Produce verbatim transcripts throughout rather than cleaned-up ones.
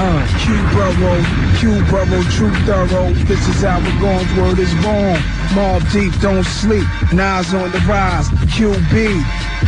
Uh, Q Burrow, Q Burrow, true thorough. This is how we're going, word is born. Mobb Deep, don't sleep. Nas on the rise, Q B.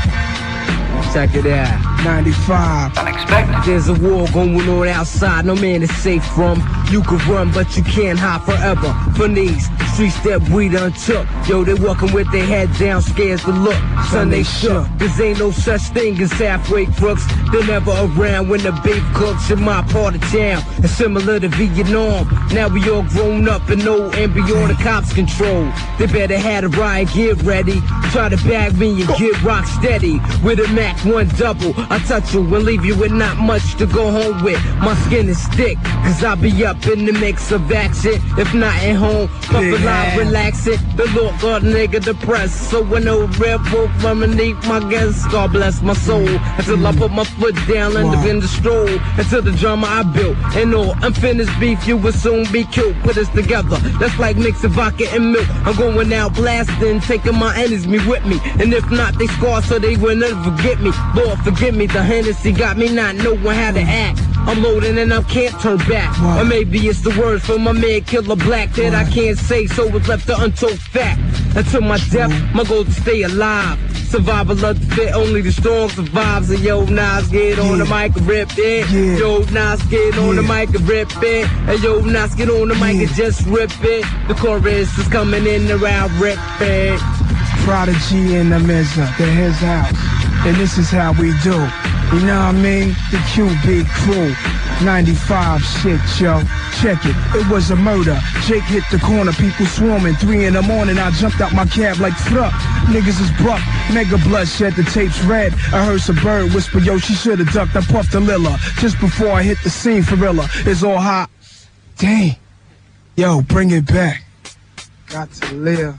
Check it out. ninety-five. Unexpected. There's a war going on outside, no man is safe from. You can run, but you can't hide forever from these streets that we done took. Yo, they walking with their head down, scared to look. Son, they shook. Cause ain't no such thing as halfway crooks. They're never around when the beef cooks in my part of town. It's similar to Vietnam. Now we all grown up and know and beyond the cops' control. They better have a riot, get ready. Try to bag me and get rock steady. With a Mac one double, I touch you and leave you with not much to go home with. My skin is thick, cause I be up in the mix of action. If not at home, puffin' out, relaxing. The Lord got a nigga depressed. So when no red wolf underneath my guests, God bless my soul. Until I put my foot down and begin to stroll. Until the drama I built and all unfinished beef, you will soon be killed. Put us together, that's like mixing vodka and milk. I'm going out blasting, taking my enemies with me. And if not, they scar so they will never forget me. Lord, forgive me, the Hennessy got me not knowing how to act. I'm loading and I can't turn back. What? Or maybe it's the words from my man Killer Black that what? I can't say, so it's left the untold fact. Until my death, my goal is to stay alive. Survival of the fit, only the strong survives. And yo, Nas, get on yeah. the mic and rip it. Yeah. Yo, Nas, get on yeah. the mic and rip it. And yo, Nas, get on the mic yeah. and just rip it. The chorus is coming in around rip it. Prodigy in the Mizza, the his house. And this is how we do. You know what I mean? The Q B crew. ninety-five shit, yo. Check it, it was a murder. Jake hit the corner, people swarming. Three in the morning, I jumped out my cab like fuck. Niggas is buck, mega bloodshed, the tape's red. I heard some bird whisper, yo, she should've ducked. I puffed a Lilla just before I hit the scene for real. It's all hot. Dang. Yo, bring it back. Got to live.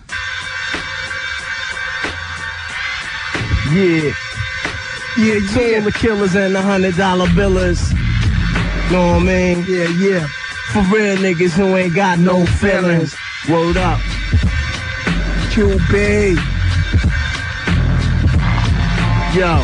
Yeah. Yeah, yeah. The killers and the hundred dollar billers. Know what I mean? Yeah, yeah. For real niggas who ain't got no, no feelings. Word up. Q B. Yo.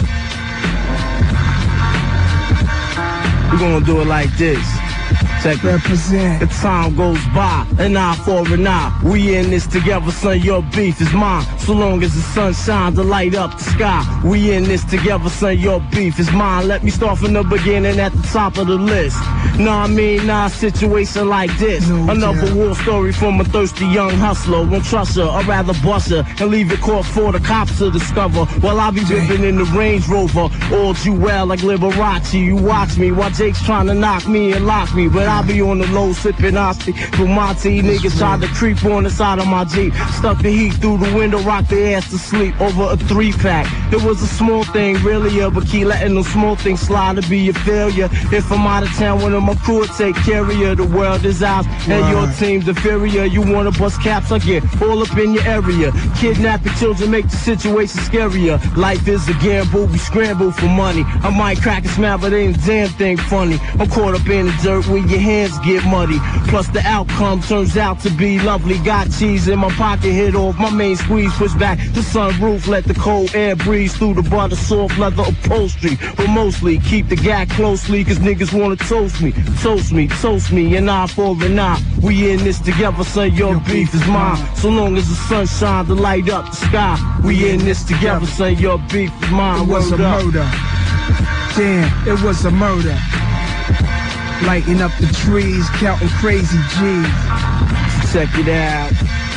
We gonna do it like this. Check Represent. The time goes by, an eye for an eye. We in this together, son, your beef is mine. So long as the sun shines to light up the sky. We in this together, son, your beef is mine. Let me start from the beginning at the top of the list. Know what I mean? Nah, situation like this. No, Another yeah. war story from a thirsty young hustler. Won't trust her, I'd rather bust her and leave it caught for the cops to discover. While I be whipping in the Range Rover. All Jewel like Liberace. You watch me while Jake's trying to knock me and lock me. But I be on the low sipping Asti from my tea. Niggas tried to creep on the side of my Jeep. Stuck the heat through the window, rocked their ass to sleep over a three pack. There was a small thing, really, yeah, but keep letting those small things slide to be a failure. If I'm out of town, one of my crew will take care of you. The world is ours and your team's inferior. You wanna bust caps, I get all up in your area. Kidnapping children make the situation scarier. Life is a gamble, we scramble for money. I might crack a smile, but ain't a damn thing funny. I'm caught up in the dirt when your hands get muddy. Plus the outcome turns out to be lovely. Got cheese in my pocket, hit off my main squeeze, push back the sunroof, let the cold air breeze through the butter soft leather upholstery. But mostly keep the gag closely, cause niggas wanna toast me, toast me, toast me, an eye for an eye. We in this together, son, your beef is mine. So long as the sun shines to light up the sky. We in this together, son, your beef is mine. It was a murder. Damn, it was a murder. Lighting up the trees, counting crazy G's. Check it out.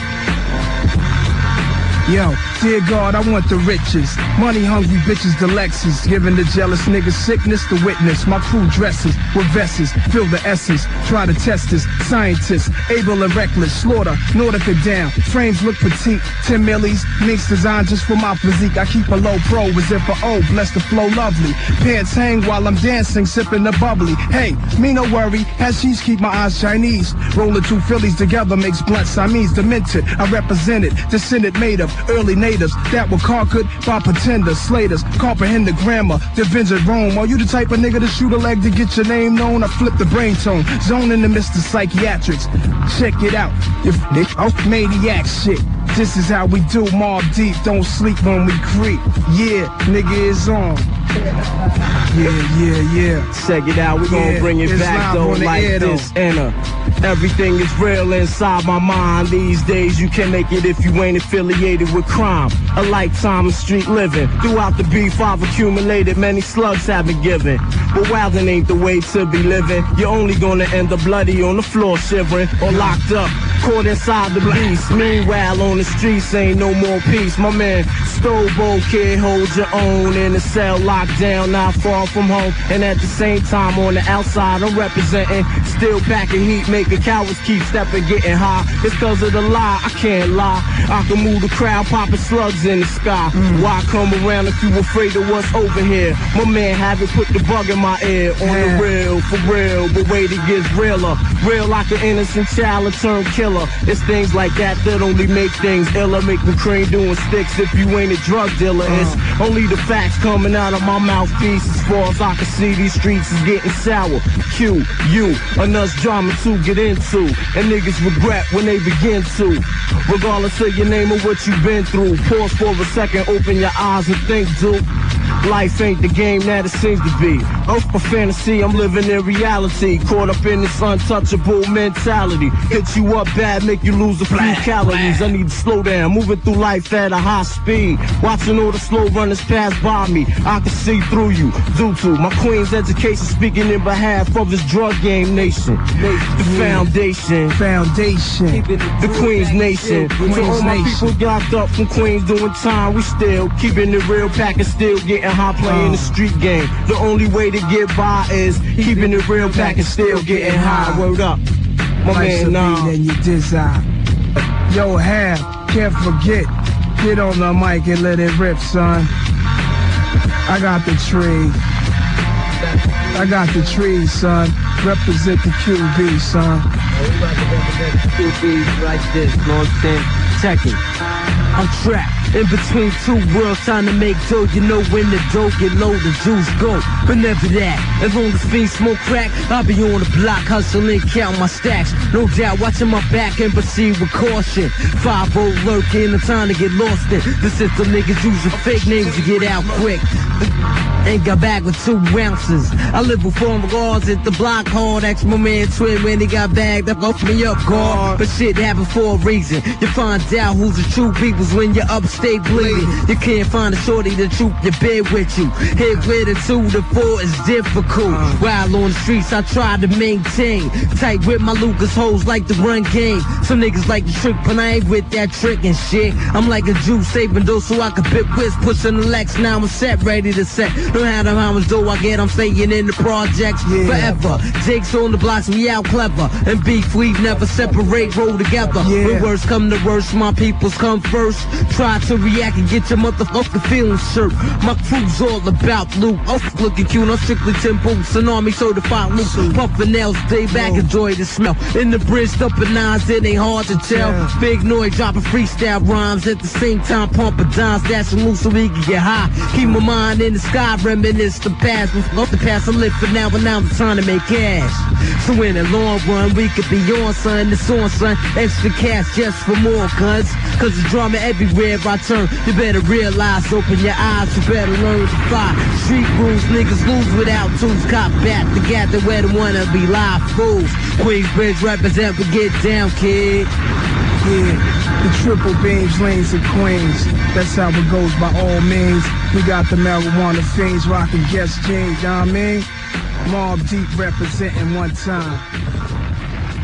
Yo, dear God, I want the riches. Money hungry bitches, the Lexus. Giving the jealous niggas sickness to witness. My crew dresses with vests, feel the essence. Try to test this. Scientists, able and reckless. Slaughter, Nordica down. Frames look petite. Ten millis, minks designed just for my physique. I keep a low pro as if I oh, bless the flow lovely. Pants hang while I'm dancing, sipping the bubbly. Hey, me no worry, hashish keep my eyes Chinese. Rolling two Phillies together makes blunt Siamese. Demented, I represent it. Descendant made of early natives that were conquered by pretenders, slaters, comprehend the grammar, divenge at Rome. Are you the type of nigga to shoot a leg to get your name known? I flip the brain tone, zone in the midst of psychiatrics. Check it out, if they oh, maniac shit. This is how we do Mobb Deep, don't sleep when we creep. Yeah, nigga is on. Yeah, yeah, yeah. Check it out, we Yeah, gon' bring it it's back live though on the like air, though. this. Enter. Everything is real inside my mind. These days you can't make it if you ain't affiliated with crime. A lifetime of street living. Throughout the beef I've accumulated, many slugs have been given. But wildin' ain't the way to be living. You're only gonna end up bloody on the floor shivering, or locked up, caught inside the beast. Meanwhile on the streets ain't no more peace. My man, Stobo kid, hold your own in a cell, locked down, not far from home. And at the same time on the outside I'm representing, still packing heat, making cowards keep stepping, getting high. It's cause of the lie, I can't lie. I can move the crowd, popping slugs in the sky. Mm. Why come around if you afraid of what's over here? My man haven't put the bug in my ear. On yeah. the real, for real, but wait, it gets realer. Real like an innocent child, a turned killer. It's things like that that only make things iller. Make the cream doing sticks if you ain't a drug dealer. Uh. It's only the facts coming out of my mouthpiece. As far as I can see, these streets is getting sour. Q, you, enough drama to get into. And niggas regret when they begin to. Regardless of your name or what you've been through. Pause for a second, open your eyes and think, dude. Life ain't the game that it seems to be. Off my fantasy, I'm living in reality. Caught up in this untouchable mentality. Hit you up bad, make you lose a few calories. I need to slow down, moving through life at a high speed. Watching all the slow runners pass by me. I can see through you, due to my queen's education, speaking in behalf of this drug game nation. The foundation. Foundation. The Queen's Nation. Queen's For all my Nation. people locked up from Queens doing time, we still keeping it real, packing still, getting high, playing the street game. The only way to get by is keeping it real, packing still, getting high. Word up, my man, nah. And you desire. Yo, Hal, can't forget. Get on the mic and let it rip, son. I got the tree. I got the tree, son. Represent the Q B, son. Q B like this, you know what I'm saying? Check it. I'm trapped in between two worlds trying to make dough. You know when the dough get low, the juice go. But never that. As long as fiends smoke crack, I'll be on the block hustling, count my stacks. No doubt, watching my back and proceed with caution. five oh lurking, the time to get lost in. The system niggas using fake names to get out quick. Ain't got back with two ounces. I live with former guards at the block hard. Ask my man Twin when he got bagged up, off me up guard. But shit happened for a reason. You find out who's the true peoples when you're upstate bleeding. You can't find a shorty to troop your bed with you. Hit with a two to four is difficult. While on the streets I try to maintain. Tight with my Lucas hoes like the run game. Some niggas like the trick, but I ain't with that trick and shit. I'm like a Jew saving dough so I can bit whiz. Pushing the Lex, now I'm set, ready to set. Know how to how much dough I get, I'm staying in the projects yeah. forever. Jake's on the blocks, we out clever. And beef, we never separate, roll together. Yeah. When worst come to worst, my peoples come first. Try to react and get your motherfucking feelings hurt. My crew's all about loot. Oh, looking cute, I'm strictly ten boots. An army certified loot. Puffin' nails, stay back, enjoy the smell. In the bridge, up and nines, it ain't hard to tell. Yeah. Big noise, dropping freestyle rhymes. At the same time, pumping dimes, dashing loose so we can get high. Keep my mind in the sky, reminisce the past. Off the past I live for now, but now I'm trying to make cash. So in the long run, we could be on, son. It's on, son. Extra cash just for more guns. Cause the drama everywhere I turn. You better realize, open your eyes, you better learn to fly. Street rules, niggas lose without tools. Cop back together where they wanna be live fools. Queensbridge represent, but get down, kid. Yeah, the triple beams, lanes of Queens. That's how it goes by all means. We got the marijuana fiends rocking guest jeans, you know what I mean? Mob Deep representing one time.